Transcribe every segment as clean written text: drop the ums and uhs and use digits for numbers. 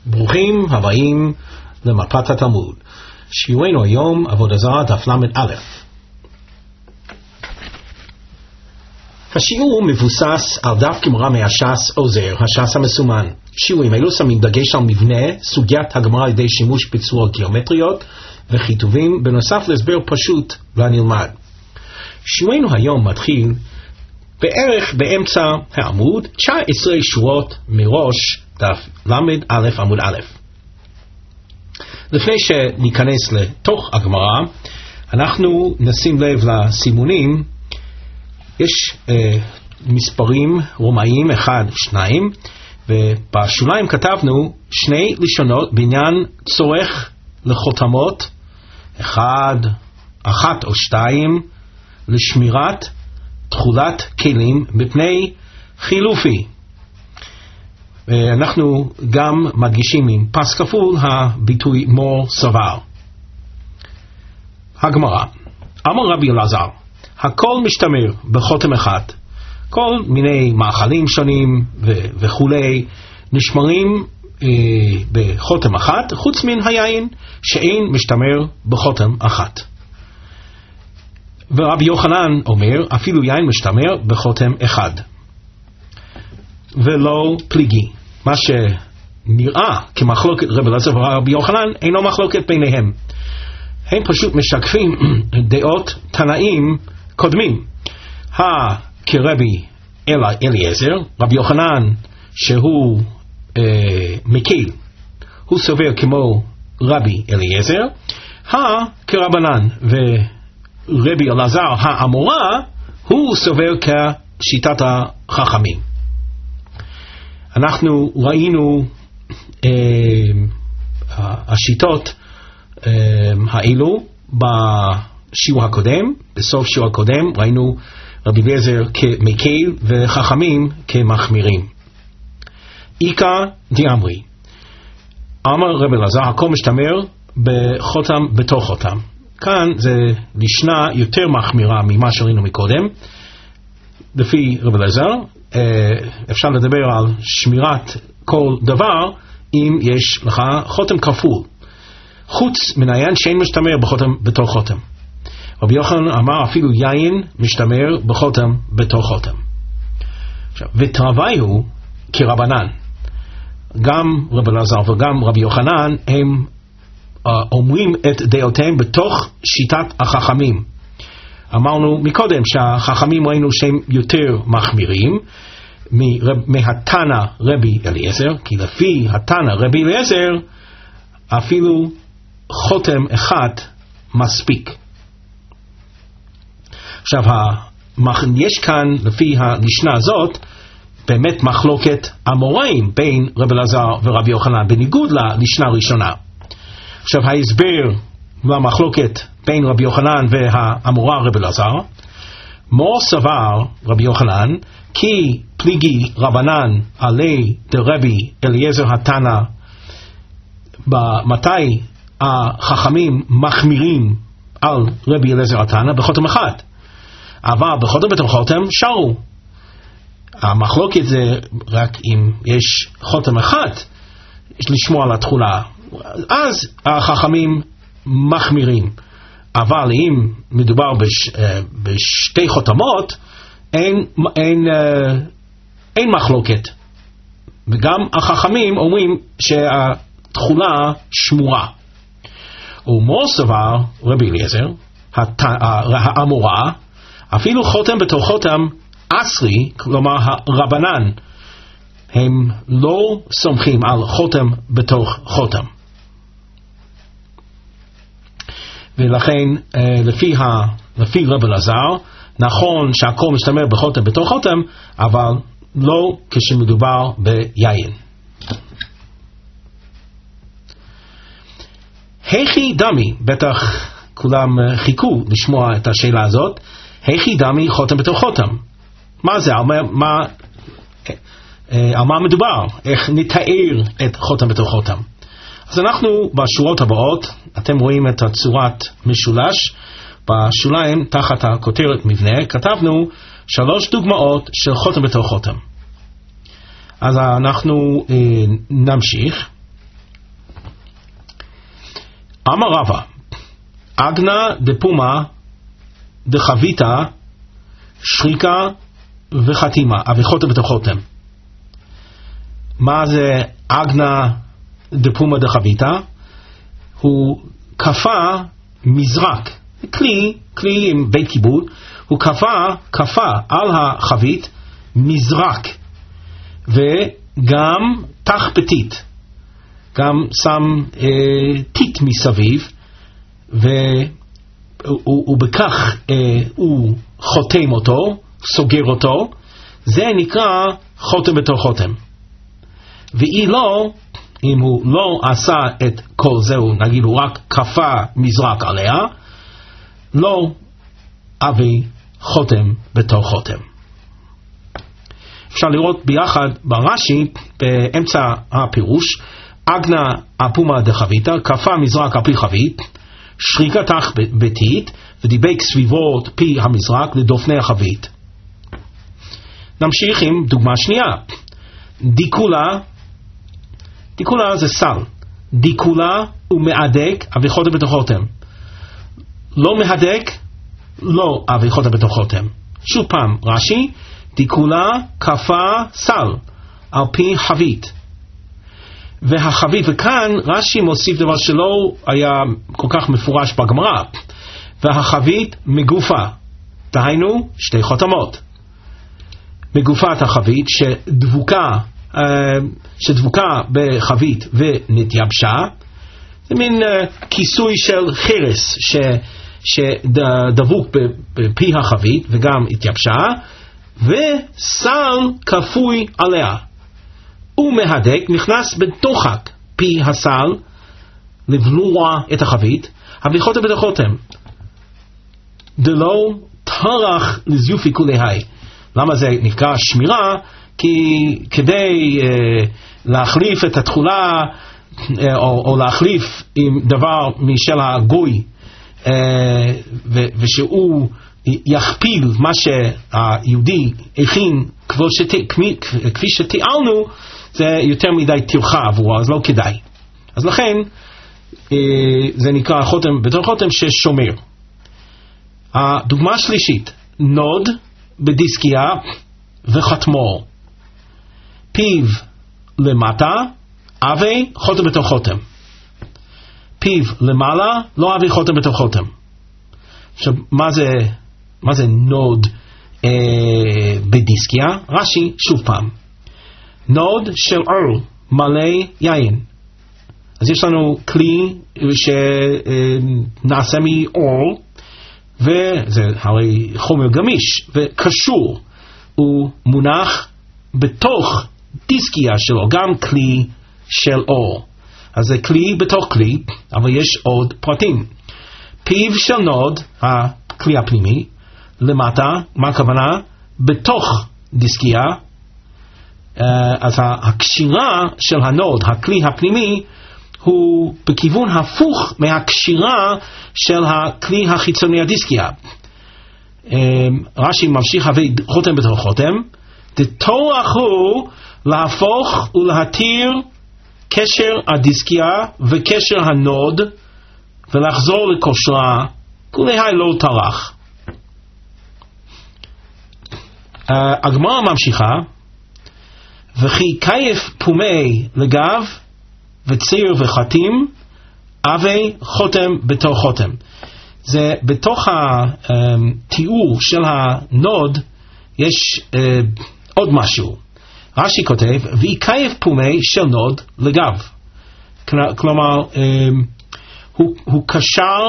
ברוכים הבאים למפת התלמוד. שיעורנו היום עבודה זרה דף ל"א. השיעור מבוסס על דף גמרא מהש"ס עוזר, הש"ס המסומן. שיעורים אלו שמים דגש על מבנה סוגיית הגמרא על ידי שימוש בצורות גיאומטריות וכיתובים, בנוסף להסבר פשוט והנלמד. שיעורנו היום מתחיל בערך באמצע העמוד, 19 שורות מראש דף ל"א עמוד א'. לפני שניכנס לתוך הגמרא, אנחנו נשים לב לסימונים. יש מספרים רומאיים 1, 2, ובשוליים כתבנו שני לשונות בעניין צורך לחותמות 1 או 2 לשמירת תכולת כלים מפני חילופי. אנחנו גם מדגישים עם פס כפול הביטוי מור סבר. הגמרא, אמר רבי אלעזר, הכל משתמר בחותם אחד. כל מיני מאכלים שונים וכולי נשמרים בחותם אחד, חוץ מן היין שאין משתמר בחותם אחת. ורבי יוחנן אומר, אפילו יין משתמר בחותם אחד ולא פליגי. מה שנראה כמחלוקת רבי אלעזר ורבי יוחנן אינו מחלוקת ביניהם, הם פשוט משקפים דעות תנאים קודמים. כרבי אליעזר, רבי יוחנן שהוא מקל, הוא סובר כמו רבי אליעזר. כרבנן ורבי אלעזר האמורא, הוא סובר כשיטת החכמים. אנחנו ראינו השיטות האלו בשיעור הקודם. בסוף שיעור הקודם ראינו רבי אליעזר כמקל וחכמים כמחמירים. איקא דאמרי, אמר רבי אלעזר, הכל משתמר בחותם בתוך חותם. כאן זה לשנה יותר מחמירה ממה שראינו מקודם. לפי רבי אלעזר אפשר לדבר על שמירת כל דבר אם יש לך חותם כפול, חוץ מן היין שאין משתמר בחותם בתוך חותם. רבי יוחנן אמר אפילו יין משתמר בחותם בתוך חותם. ותרוויהו כרבנן. גם רבי אלעזר וגם רבי יוחנן הם אומרים את דעותיהם בתוך שיטת החכמים. אמרנו מקודם שהחכמים ראינו שהם יותר מחמירים מהתנא רבי אליעזר, כי לפי התנא רבי אליעזר אפילו חותם אחד מספיק. עכשיו יש כאן לפי המשנה הזאת באמת מחלוקת אמוראים בין רבי אלעזר ורבי יוחנן, בניגוד למשנה הראשונה. עכשיו ההסבר למחלוקת בין רבי יוחנן והאמורא רבי אלעזר, מור סבר רבי יוחנן כי פליגי רבנן עלי דרבי אליעזר התנא, מתי החכמים מחמירים על רבי אליעזר התנא? בחותם אחד, אבל בחותם בתוך חותם שרו. המחלוקת זה רק אם יש חותם אחד לשמוע על התכולה, אז החכמים מחמירים. אבל אם מדובר בשתי חותמות, אין מחלוקת. וגם החכמים אומרים שהתכולה שמורה. ומור סבר רבי אליעזר האמורא, אפילו חותם בתוך חותם אסרי, כלומר הרבנן, הם לא סומכים על חותם בתוך חותם. ולכן לפי רבי אלעזר נכון שהכל משתמר בחותם בתוך חותם, אבל לא כשמדובר ביין. היכי דמי, בטח כולם חיכו לשמוע את השאלה הזאת, היכי דמי חותם בתוך חותם? מה זה? על מה מדובר? איך נתאר את חותם בתוך חותם? אז אנחנו בשורות הבאות, אתם רואים את הצורת משולש, בשוליים תחת הכותרת מבנה כתבנו 3 דוגמאות של חותם בתוך חותם. אז אנחנו נמשיך. אמר רבא, אגנה דפומה דחביתה שריקה וחתימה, אביחותם בתוכותם. מה זה אגנה דפומה דחביתה? הוא כפה מזרק, כלי עם בית כיבוד, הוא כפה על החבית מזרק, וגם תחפתית, גם שם טיט מסביב, ובכך הוא חותם אותו, סוגר אותו. זה נקרא חותם בתוך חותם. ואם לא, אם הוא לא עשה את כל זה, נגיד הוא רק כפה מזרק עליה, לא אבי חותם בתוך חותם. אפשר לראות ביחד ברש"י באמצע הפירוש, אגנה אפומה דחביתה, כפה מזרק על פי חבית, שריקה תחפתית, ודיבק סביבות פי המזרק לדופני החבית. נמשיך עם דוגמה שנייה. דיקולה זה סל. דיקולה הוא מהדק אביחותם בתוך חותם. לא מהדק, לא אביחותם בתוך חותם. שוב פעם, רש"י, דיקולה כפה סל על פי חבית. והחבית, וכאן רש"י מוסיף דבר שלא היה כל כך מפורש בגמרא, והחבית מגופה, דהיינו שתי חותמות. מגופת החבית שדבוקה בחבית ונתייבשה, זה מין כיסוי של חרס שדבוק בפי החבית וגם התייבשה, וסל כפוי עליה. הוא מהדק, נכנס בתוכק פי הסל לבלוע את החבית, אביחותם בתוך חותם. דלא טרח לזיופי כולי. למה זה נקרא שמירה? כי כדי להחליף את התכולה או להחליף עם דבר משל הגוי, ושהוא יכפיל מה שהיהודי הכין כפי שתיארנו, זה יותר מדי טרחה עבורו, אז לא כדאי. אז לכן זה נקרא חותם בתוך חותם ששומר. הדוגמה השלישית, נוד בדיסקיה וחתמו, פיו למטה, אבי חותם בתוך חותם. פיו למעלה, לא אבי חותם בתוך חותם. עכשיו, מה זה נוד בדיסקיה? רש"י, שוב פעם. נוד של אור מלא יין. אז יש לנו כלי שנעשה מאור, וזה הרי חומר גמיש וקשור, הוא מונח בתוך דיסקיה שלו, גם כלי של אור. אז זה כלי בתוך כלי, אבל יש עוד פרטים. פיו של נוד, הכלי הפנימי, למטה, מה הכוונה? בתוך דיסקיה. אז הקשירה של הנוד, הכלי הפנימי, הוא בכיוון הפוך מהקשירה של הכלי החיצוני הדיסקיה. רש"י ממשיך חותם בתוך חותם, דטורח הוא להפוך ולהתיר קשר הדיסקיה וקשר הנוד ולחזור לכושרה, כולי לא טרח. הגמרא ממשיכה, וכי כיף פומי לגב וציר וחתים, אבי חותם בתוך חותם. זה בתוך התיאור של הנוד יש עוד משהו. רש"י כותב, והיא כיף פומי של נוד לגב. כלומר, הוא קשר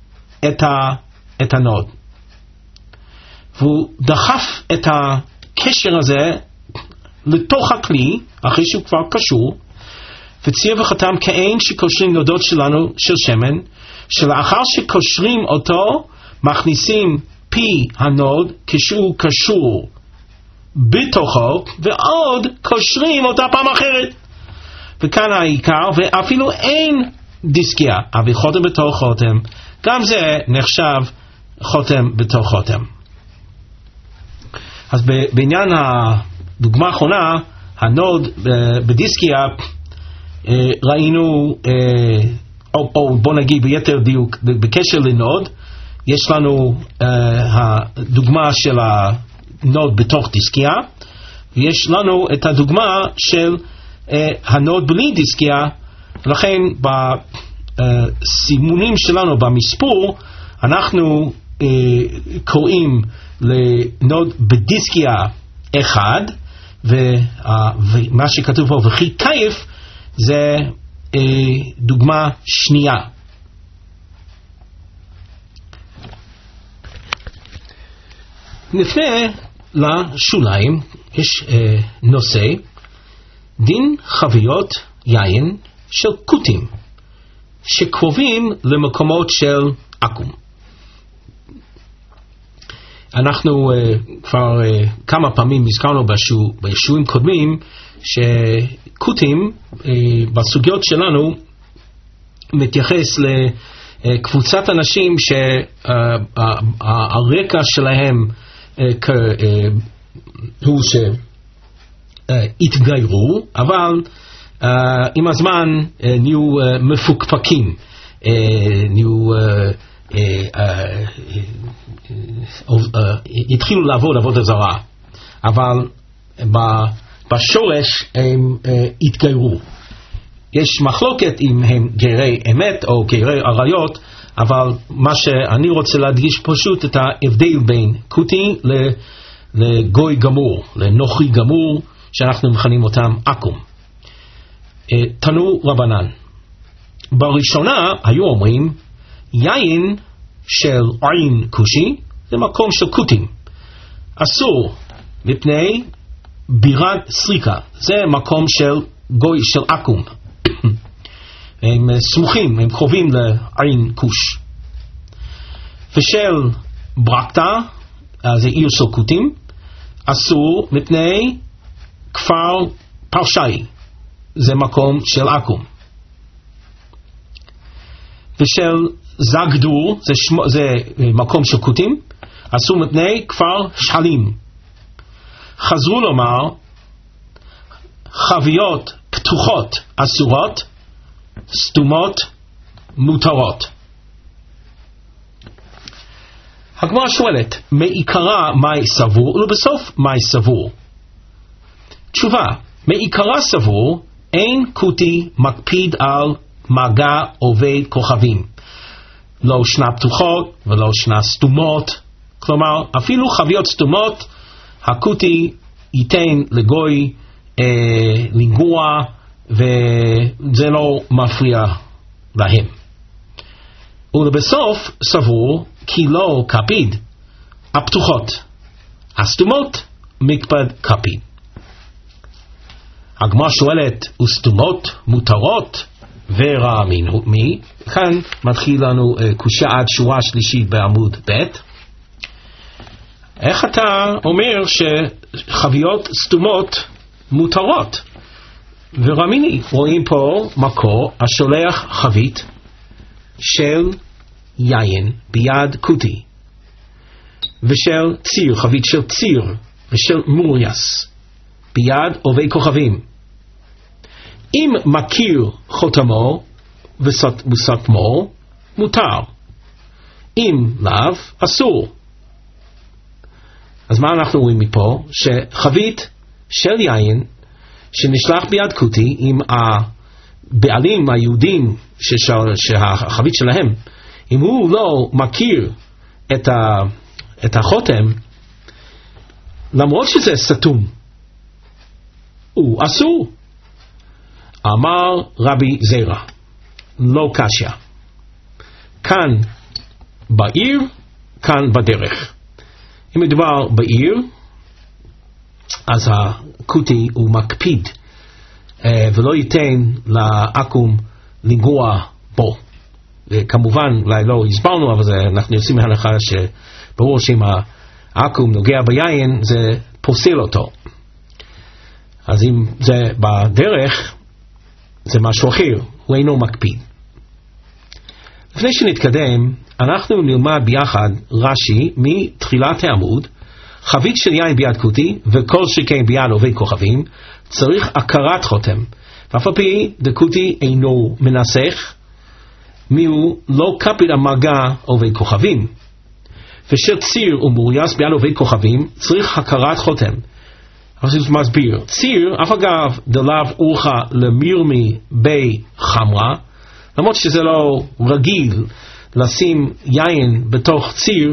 את הנוד. והוא דחף את הקשר הזה לתוך הכלי, אחרי שהוא כבר קשור, וציר וחתם כאין שקושרים נודות שלנו של שמן, שלאחר שקושרים אותו, מכניסים פי הנוד כשהוא קשור בתוכו, ועוד קושרים אותה פעם אחרת. וכאן העיקר, ואפילו אין דיסקיה, אבל חותם בתוך חותם, גם זה נחשב חותם בתוך חותם. אז בעניין הדוגמה האחרונה, הנוד בדיסקיה, ראינו או בוא נגיד ביתר דיוק, בקשר לנוד, יש לנו הדוגמה של הנוד בתוך דיסקיה, ויש לנו את הדוגמה של הנוד בלי דיסקיה, ולכן בסימונים שלנו במספור, אנחנו קוראים לנוד בדיסקיה 1, ומה שכתוב פה וכי קייף זה דוגמה שנייה. נפנה לשוליים, יש נושא דין חביות יין של קוטים שקרובים למקומות של עקום. אנחנו כבר כמה פעמים הזכרנו בשיעורים קודמים שקוטים בסוגיות שלנו מתייחס לקבוצת אנשים שהרקע שלהם הוא שהתגיירו, אבל עם הזמן נהיו מפוקפקים, נהיו התחילו לעבוד עבודה זרה, אבל בשורש הם התגיירו. יש מחלוקת אם הם גרי אמת או גרי עריות, אבל מה שאני רוצה להדגיש פשוט את ההבדל בין קוטי לגוי גמור, לנוכרי גמור, שאנחנו מכנים אותם עקום. תנו רבנן, בראשונה היו אומרים יין של עין כושי זה מקום של קוטים, אסור מפני בירת סריקה, זה מקום של גוי של עקום. הם סמוכים, הם קרובים לעין כוש. ושל ברקתה, זה עיר של קוטים, אסור מפני כפר פרשאי, זה מקום של עקום. ושל זגדור, זה מקום של קוטים, אסור מפני כפר שחלים. חזרו לומר, חביות פתוחות אסורות, סתומות מותרות. הגמרא שואלת, מעיקרה מאי סבור ולבסוף מאי סבור? תשובה, מעיקרה סבור, אין קוטי מקפיד על מגע עובד כוכבים, לא שנה פתוחות ולא שנה סתומות, כלומר אפילו חביות סתומות הקוטי ייתן לגוי לנגוע וזה לא מפריע להם. ולבסוף סבור כי לא קפיד הפתוחות, הסתומות מקפד קפיד. הגמרא שואלת, וסתומות מותרות ורע מי? כאן מתחיל לנו קושיה עד שורה שלישית בעמוד ב'. איך אתה אומר שחביות סתומות מותרות ורמיני? רואים פה מקור השולח חבית של יין ביד קוטי, ושל ציר, חבית של ציר, ושל מוריאס ביד עובד כוכבים. אם מכיר חותמו וסתמו מותר, אם לאו אסור. אז מה אנחנו רואים מפה? שחבית של יין שנשלח ביד קוטי עם הבעלים היהודים שהחבית שלהם, אם הוא לא מכיר את החותם, למרות שזה סתום, הוא אסור. אמר רבי זירא, לא קשיא, כאן בעיר, כאן בדרך. אם מדובר בעיר, אז הקוטי הוא מקפיד ולא ייתן לעקום לנגוע בו. וכמובן, אולי לא הסברנו, אבל אנחנו יוצאים מהלכה שברור שאם העקום נוגע ביין, זה פוסל אותו. אז אם זה בדרך, זה משהו אחר, הוא אינו מקפיד. לפני שנתקדם, אנחנו נלמד ביחד רש"י מתחילת העמוד. חבית של יין ביד קוטי וכל שכן ביד עובד כוכבים צריך הכרת חותם, ואף על פי דקוטי אינו מנסח, מיהו לא קפיד המגע עובד כוכבים. ושל ציר ומוריאס ביד עובד כוכבים צריך הכרת חותם. אז הוא מסביר, ציר אף אגב דלאו אורחה למירמי בי חמרה, למרות שזה לא רגיל לשים יין בתוך ציר,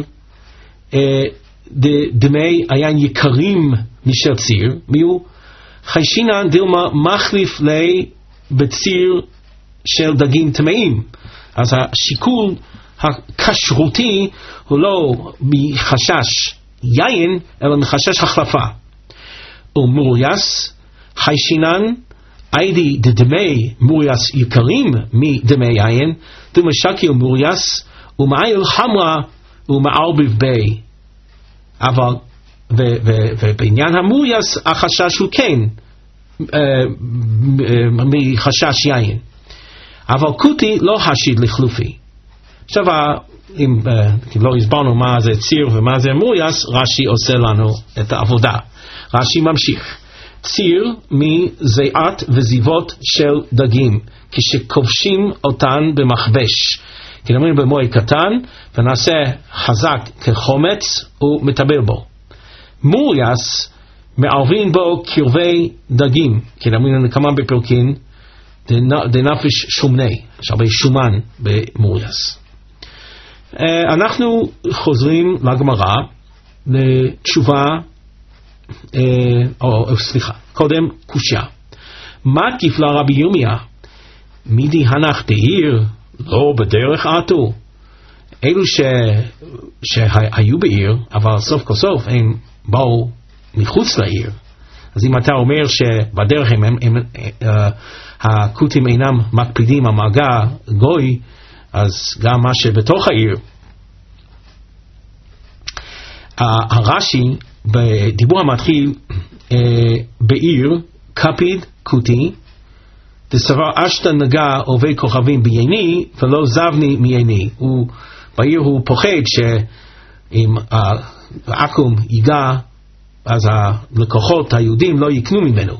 דמי היין יקרים משל ציר, מיהו חיישינן דילמה מחליף לי בציר של דגים טמאים. אז השיקול הכשרותי הוא לא מחשש יין, אלא מחשש החלפה. ומוריאס, חיישינן, איידי דדמי מוריאס יקרים מדמי יין, דמשקיל מוריאס, ומעיל חמרה ומערבב בי. אבל, ובעניין המוריאס, החשש הוא כן, מחשש יין. אבל קוטי לא חשיד לחלופי. עכשיו, אם לא הסברנו מה זה ציר ומה זה מוריאס, רש"י עושה לנו את העבודה. רש"י ממשיך. ציר מזיעת וזיבות של דגים, כשכובשים אותן במכבש. כלומר במועד קטן, ונעשה חזק כחומץ ומטבל בו. מוריאס מערבים בו קרבי דגים, כלומר נקמה בפרקין, דנפש שומני, יש הרבה שומן במוריאס. אנחנו חוזרים לגמרא, לתשובה, קודם קושיה. מה כפלה רבי ירמיה? מידי הנח בעיר, לא בדרך עטו. אלו שהיו בעיר, אבל סוף כל סוף הם באו מחוץ לעיר. אז אם אתה אומר שבדרך הקוטים אינם מקפידים המגע גוי, אז גם מה שבתוך העיר. הרש"י בדיבור המתחיל בעיר קפיד קוטי דסבר אשתא נגע עובד כוכבים בייני ולא זבני מייני. בעיר הוא פוחד שאם העכו"ם ייגע אז הלקוחות היהודים לא יקנו ממנו.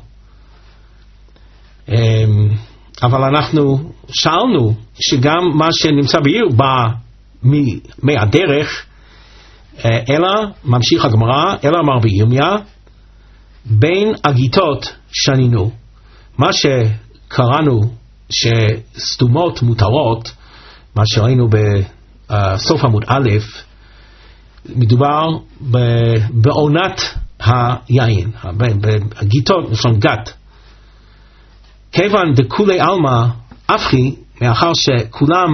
אבל אנחנו שאלנו שגם מה שנמצא בעיר בא מהדרך, אלא, ממשיך הגמרא, אלא אמר רבי ירמיה, בין הגיטות שנינו. מה שקראנו שסתומות מותרות, מה שראינו בסוף עמוד א', מדובר בעונת היין, בגיטות, לשון גת. כיוון דכולי עלמא אפחי, מאחר שכולם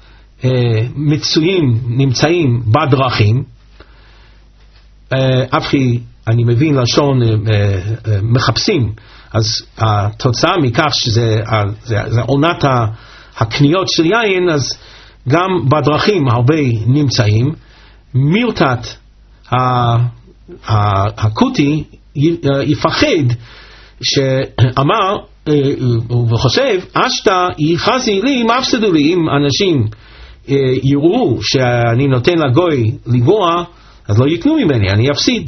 נמצאים בדרכים, אפחי אני מבין לשון מחפשים, אז התוצאה מכך שזה עונת הקניות של יין, אז גם בדרכים הרבה נמצאים. מילתת הקוטי יפחד שאמר וחושב, אשתא יחזי לי מפסדו לי, אם אנשים יראו שאני נותן לגוי לגוע, אז לא יקנו ממני, אני אפסיד.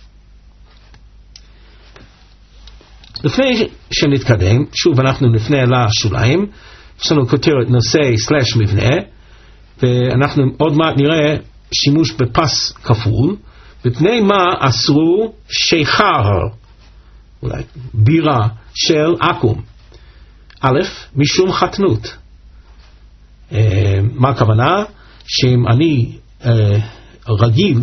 לפני שנתקדם, שוב אנחנו נפנה לשוליים, יש לנו כותרת נושא / מבנה, ואנחנו עוד מעט נראה שימוש בפס כפול, בפני מה אסרו שיכר, אולי בירה של עכו"ם. א', משום חתנות. מה הכוונה? שאם אני רגיל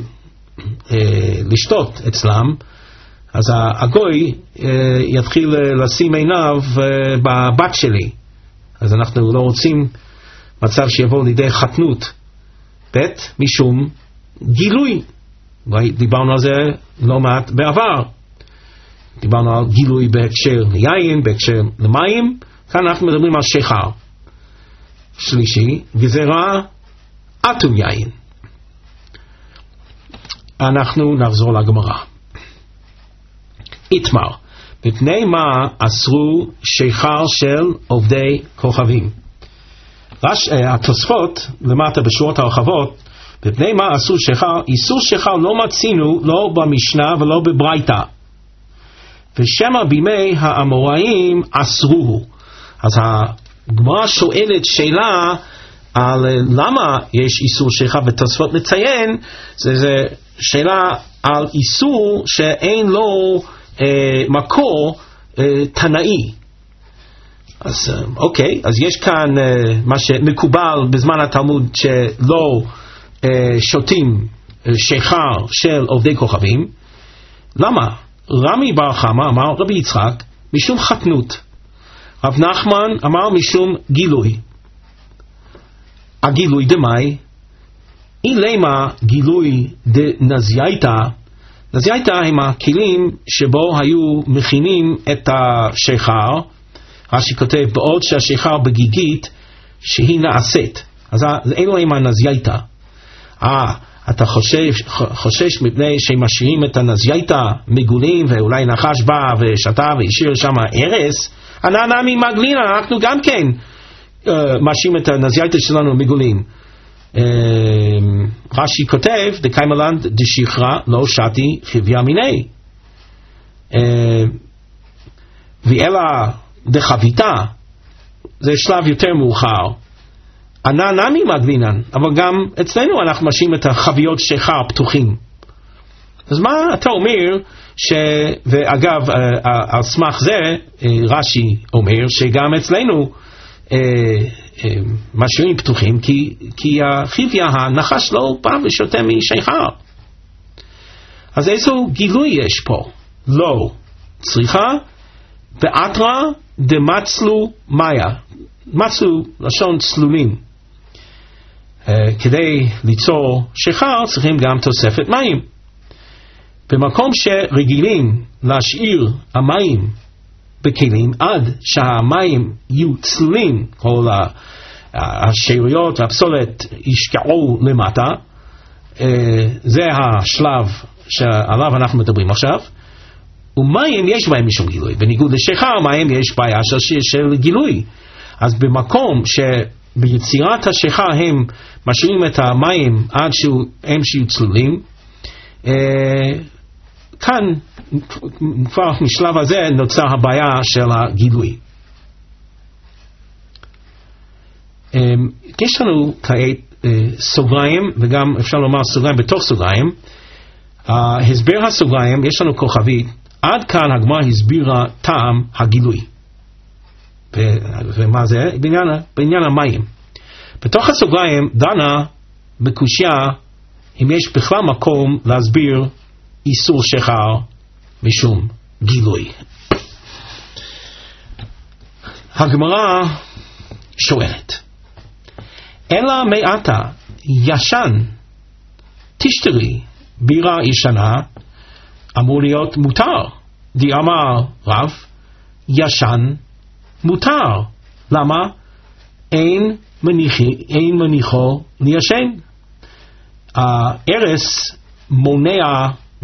לשתות אצלם, אז הגוי יתחיל לשים עיניו בבת שלי. אז אנחנו לא רוצים מצב שיבוא לידי חתנות. ב', משום גילוי. דיברנו על זה לא מעט בעבר. דיברנו על גילוי בהקשר ליין, בהקשר למים. כאן אנחנו מדברים על שיכר. שלישי, גזירה עטו יין. אנחנו נחזור לגמרא. איתמר, מפני מה אסרו שיכר של עובדי כוכבים? התוספות למטה בשורות הרחבות, מפני מה אסרו שיכר? איסור שיכר לא מצינו לא במשנה ולא בברייתא, ושמא בימי האמוראים אסרוהו. אז הגמרא שואלת שאלה על למה יש איסור שכחה, ותוספות מציין, זה שאלה על איסור שאין לו מקור תנאי. אז אוקיי, אז יש כאן מה שמקובל בזמן התלמוד שלא שותים שכר של עובדי כוכבים. למה? רמי בר חמא אמר רבי יצחק משום חתנות, רב נחמן אמר משום גילוי. הגילוי דמאי אילמה גילוי דנזייתא. נזייתא הם הכלים שבו היו מכינים את השכר. רש"י כותב בעוד שהשכר בגיגית שהיא נעשית, אז אין להם הנזייתא. אתה חושש מפני שמשאירים את הנזייתא מגולים ואולי נחש בא ושתה והשאיר שם ארס? נמי מגלינה, אנחנו גם כן משאירים את הנזייתא שלנו מגולים. רש"י כותב דקיימלן דשכרה לא שתי חביה מיני ואלה דחביתה, זה שלב יותר מאוחר. נמי מגלינן, אבל גם אצלנו אנחנו משאירים את החביות שכר פתוחים. אז מה אתה אומר ואגב על סמך זה רש"י אומר שגם אצלנו משאירים פתוחים כי החביה הנחש לא בא ושותה משכר. אז איזה גילוי יש פה? לא צריכה באתרא דמצלו מאיה. מצלו לשון צלולים. כדי ליצור שכר צריכים גם תוספת מים. במקום שרגילים להשאיר המים בכלים עד שהמים יהיו צלולים, כל השאריות והפסולת ישקעו למטה, זה השלב שעליו אנחנו מדברים עכשיו. ומים יש בהם משום גילוי, בניגוד לשכר מים יש בעיה של גילוי. אז במקום שביצירת השכר הם משאירים את המים עד שהם שיהיו צלולים, כאן כבר משלב הזה נוצר הבעיה של הגילוי. יש לנו כעת סוגריים, וגם אפשר לומר סוגריים בתוך סוגריים. הסבר הסוגריים, יש לנו כוכבית, עד כאן הגמרא הסבירה טעם הגילוי. ומה זה? בעניין המים. בתוך הסוגריים דנה בקושיה אם יש בכלל מקום להסביר איסור שכר משום גילוי. הגמרא שואלת, אלא מעתה ישן תשתרי בירה ישנה אמור להיות מותר. אמר רב ישן מותר. למה? אין מניחו לישן. הארס מונע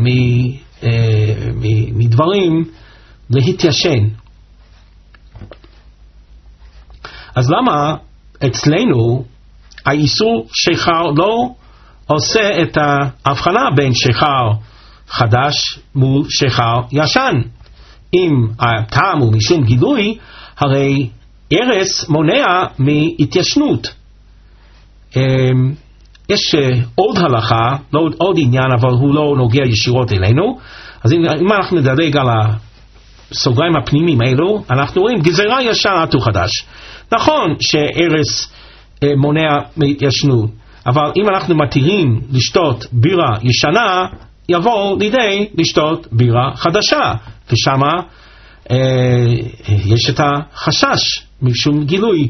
מדברים להתיישן. אז למה אצלנו האיסור שכר לא עושה את ההבחנה בין שכר חדש מול שכר ישן? אם הטעם הוא משום גילוי, הרי ארס מונע מהתיישנות. יש עוד הלכה, לא עוד עניין, אבל הוא לא נוגע ישירות אלינו. אז אם אנחנו נדלג על הסוגריים הפנימיים האלו, אנחנו רואים גזירה ישן עטו חדש. נכון שארס מונע מהתיישנות, אבל אם אנחנו מתירים לשתות בירה ישנה, יבוא לידי לשתות בירה חדשה, ושמה יש את החשש משום גילוי,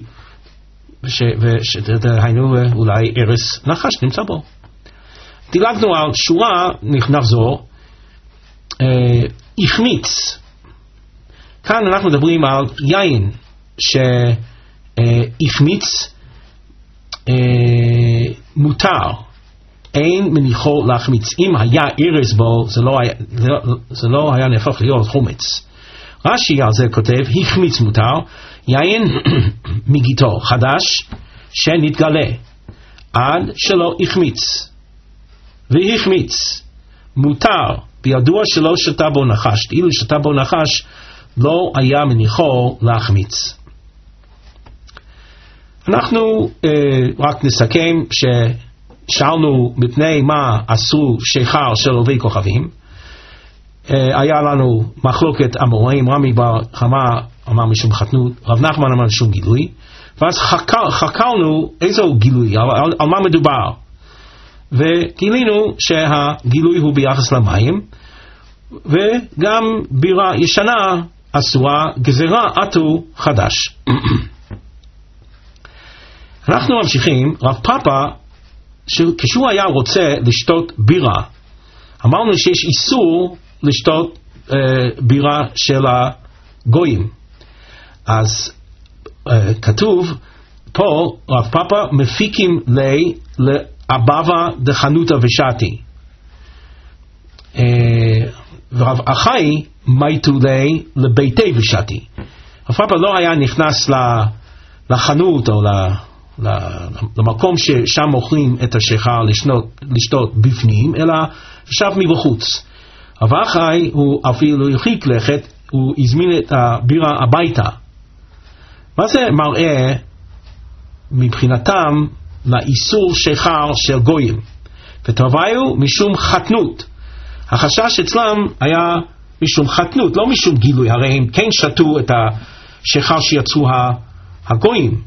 ושהיינו אולי ארס נחש נמצא בו. דילגנו על שורה, נחזור. החמיץ. כאן אנחנו מדברים על יין שהחמיץ מותר, אין מניחו להחמיץ. אם היה ארס בו זה לא היה נהפך להיות חומץ. רש"י על זה כותב החמיץ מותר, יין מגיתו חדש שנתגלה עד שלא החמיץ, והחמיץ מותר בידוע שלא שתה בו נחש, אילו שתה בו נחש לא היה מניחו להחמיץ. אנחנו רק נסכם ששאלנו מפני מה עשו שיכר של עובי כוכבים. היה לנו מחלוקת אמוראים, רמי בר חמא אמר משום חתנות, רב נחמן אמר משום גילוי, ואז חקרנו איזו גילוי, על מה מדובר, וגילינו שהגילוי הוא ביחס למים, וגם בירה ישנה אסורה, גזירה עטו חדש. אנחנו ממשיכים. רב פאפא, כשהוא היה רוצה לשתות בירה, אמרנו שיש איסור לשתות בירה של הגויים. אז כתוב פה, רב פאפא מפיקים לי לאבבה דחנותה ושתי, ורב אחי מייתו לי לביתי ושתי. רב פאפא לא היה נכנס לחנות או למקום ששם מוכרים את השיכר לשתות בפנים, אלא ישב מבחוץ. רב אחי הוא אפילו הרחיק לכת, הוא הזמין את הבירה הביתה. מה זה מראה מבחינתם לאיסור שיכר של גויים? ותביאו משום חתנות. החשש אצלם היה משום חתנות, לא משום גילוי. הרי הם כן שתו את השיכר שיצאו הגויים,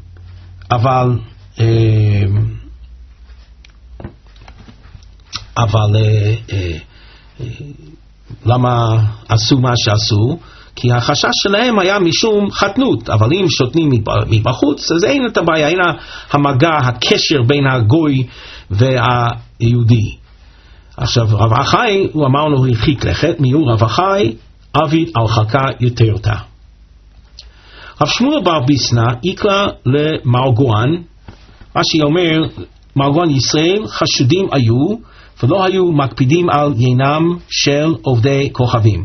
אבל למה עשו מה שעשו? כי החשש שלהם היה משום חתנות. אבל אם שותנים מבחוץ, אז אין את הבעיה, אין המגע, הקשר בין הגוי והיהודי. עכשיו רב אחי, הוא אמרנו, הוא הרחיק לכת, מיהו רב אחי אביד הרחקה יותר תא. רב שמואל בר ביסנא יקרא למרגואן, רש"י אומר, מרגואן ישראל חשודים היו ולא היו מקפידים על יינם של עובדי כוכבים.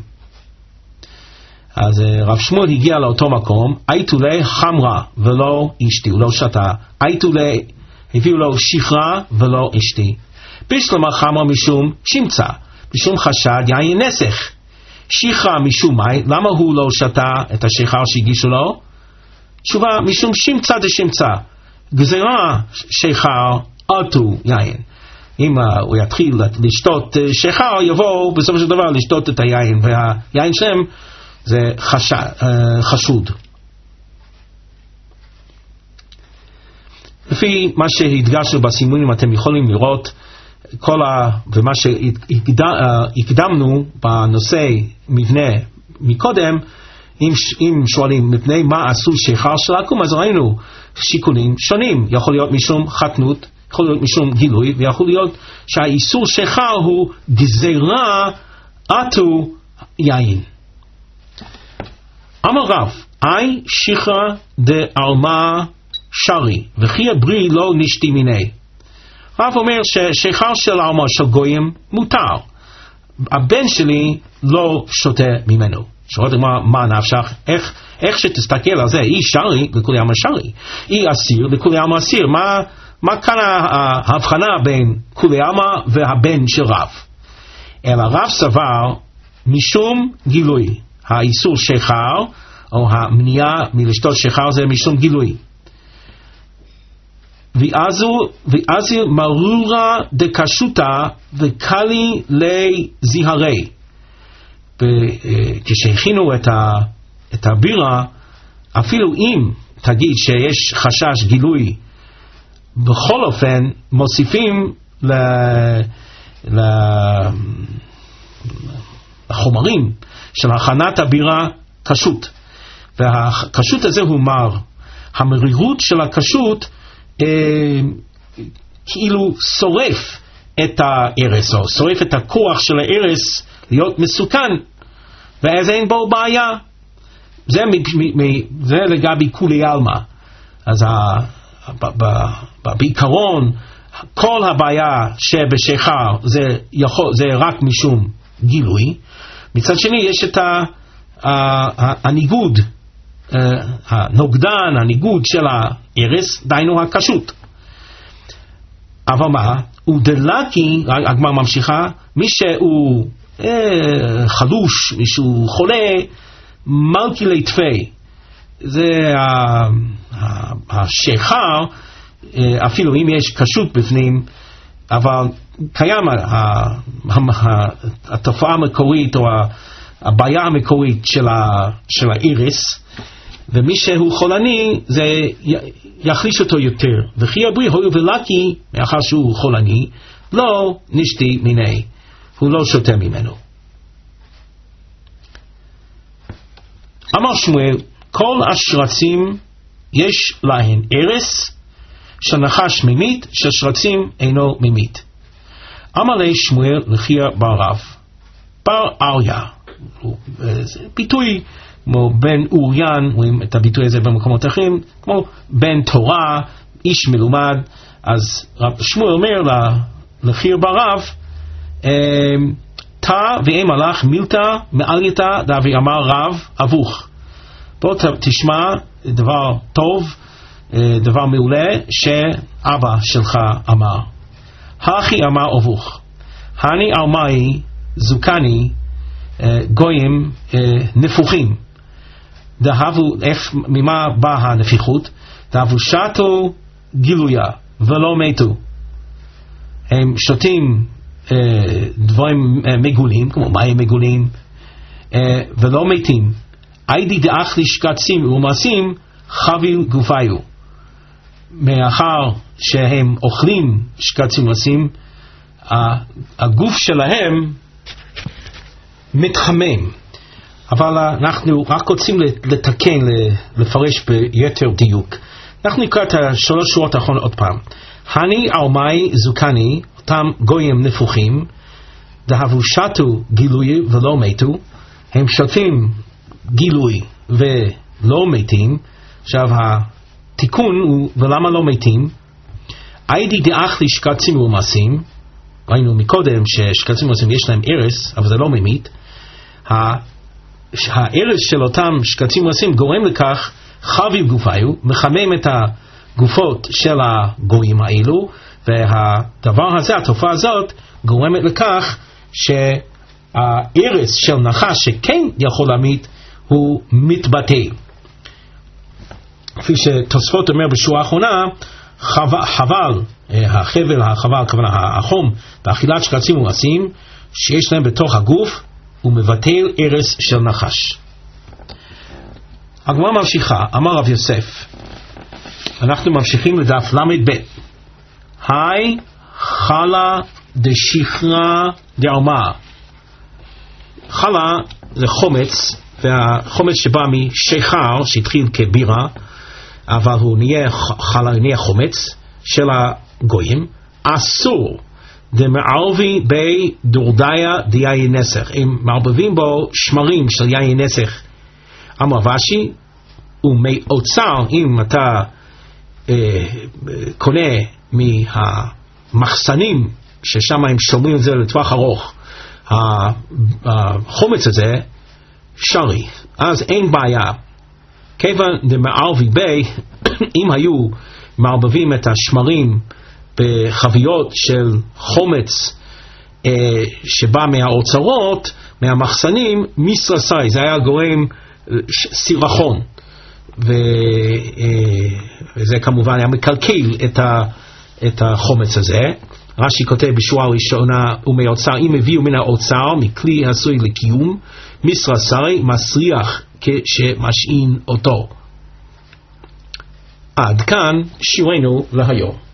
אז רב שמואל הגיע לאותו מקום, הייתו לי חמרה ולא אשתי, הוא לא שתה, הייתו לי, הביאו לו שכרה ולא אשתי. בשלמה חמרה משום שמצה, משום חשד יין נסך. שכרה משום מי, למה הוא לא שתה את השיכר שהגישו לו? תשובה, משום שמצה דשמצה, גזירה שיכר עטו יין. אם הוא יתחיל לשתות שיכר, יבוא בסופו של דבר לשתות את היין, והיין שלהם זה חשוד. לפי מה שהדגשנו בסימונים, אתם יכולים לראות ומה שהקדמנו בנושא מבנה מקודם. אם שואלים מפני מה עשו שיכר של עקום, אז ראינו שיקולים שונים. יכול להיות משום חתנות, יכול להיות משום גילוי, ויכול להיות שהאיסור שיכר הוא גזירה עטו יין. אמר רב, אי שכרה דעלמא שרי, וכי הברי לא נשתי מיני. רב אומר ששיכר של עלמא של גויים מותר, הבן שלי לא שותה ממנו. שואלת מה נפשך? איך שתסתכל על זה, אי שרי לכולי עלמא שרי, אי אסיר לכולי עלמא אסיר. מה כאן ההבחנה בין כולי עלמא והבן של רב? אלא רב סבר משום גילוי. האיסור שיכר או המניעה מלשתות שיכר זה משום גילוי. ואזו מרורה דקשוטה וקלי לזיהרי. כשהכינו את הבירה, אפילו אם תגיד שיש חשש גילוי, בכל אופן מוסיפים לחומרים של הכנת הבירה קשות, והקשות הזה הוא מר. המרירות של הקשות כאילו שורף את הערס, או שורף את הכוח של הערס להיות מסוכן, ואז אין בו בעיה. זה לגבי כולי עלמא. אז בעיקרון כל הבעיה שבשיכר זה רק משום גילוי. מצד שני יש את הניגוד, הנוגדן, הניגוד של הערס, דיינו הקשות. אבל מה? ודלקי, הגמרא ממשיכה, מי שהוא חלוש, מי שהוא חולה, מלכי ליטפי, זה השחר, אפילו אם יש קשות בפנים, אבל קיים התופעה המקורית או הבעיה המקורית של האיריס, ומי שהוא חולני זה יחליש אותו יותר. וכי יברי הואיל ולקי, מאחר שהוא חולני, לא נשתי מיני, הוא לא שותה ממנו. אמר שמואל, כל השרצים יש להן אירס של נחש ממית, ששרצים אינו ממית. אמר לי שמואל לחייא בר רב, בר אריה, ביטוי כמו בן אוריין, רואים את הביטוי הזה במקומות אחרים, כמו בן תורה, איש מלומד. אז שמואל אומר לחייא בר רב, תא ואם הלך מילתא מעלייתא דאבי אמר רב אבוך. בוא תשמע דבר טוב, דבר מעולה שאבא שלך אמר. הכי אמר אבוך, הני אלמאי זוקני גויים נפוחים. דהבו, ממה באה הנפיחות? דהבו שתו גילויה ולא מתו. הם שותים דברים מגולים, כמו מים מגולים, ולא מתים. איידי דאח לשקצים ומעשים חביל גופיו. מאחר שהם אוכלים שקצים ומעשים, הגוף שלהם מתחמם. אבל אנחנו רק רוצים לתקן, לפרש ביתר דיוק. אנחנו נקרא את השלוש שורות האחרונות עוד פעם. הני אלמאי זוקני, אותם גויים נפוחים, דהבו שתו גילוי ולא מתו, הם שותים גילוי ולא מתים. עכשיו התיקון הוא, ולמה לא מתים? איידי דאח לשקצים ומעשים, ראינו מקודם ששקצים ומעשים יש להם ערס, אבל זה לא ממית. הערס של אותם שקצים ומעשים גורם לכך חביב גופיו, מחמם את הגופות של הגויים האלו, והדבר הזה, התופעה הזאת, גורמת לכך שהערס של נחש שכן יכול להמית הוא מתבטל. כפי שתוספות אומר בשורה האחרונה, חבל, החבל, הכוונה, החום באכילת שקצים ומעשים שיש להם בתוך הגוף, הוא מבטל ערס של נחש. הגמרא ממשיכה, אמר רב יוסף, אנחנו ממשיכים לדף למד ב', היי חלה דשכרה דעלמא. חלה זה חומץ, והחומץ שבא משחר שהתחיל כבירה, אבל הוא נהיה חלה, נהיה חומץ של הגויים. אסור דמערבי בי דורדיה דיין נסך, אם מערבבים בו שמרים של יין נסך. אמר רש"י, ומאוצר, אם אתה קונה מהמחסנים ששם הם שומרים את זה לטווח ארוך, החומץ הזה שרי, אז אין בעיה. כיוון דמערבי בי, אם היו מערבבים את השמרים בחביות של חומץ שבא מהאוצרות, מהמחסנים, מסרסאי, זה היה גורם סירחון, וזה כמובן היה מקלקל את החומץ הזה. רש"י כותב בשורה הראשונה, ומאוצר, אם הביאו מן האוצר מכלי עשוי לקיום, מסרסאי מסריח כשמשעין אותו. עד כאן שיעורנו להיום.